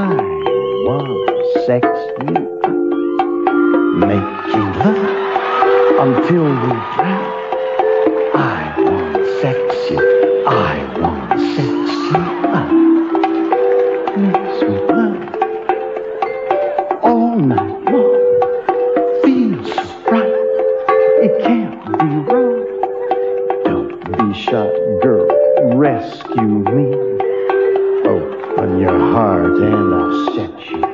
I want to sex you up, make you love until you drown. I want to sex you, I want to sex you up, make sweet love all night long. Feels so right, it can't be wrong. Don't be shy, girl, rescue me. Open your heart and I'll set you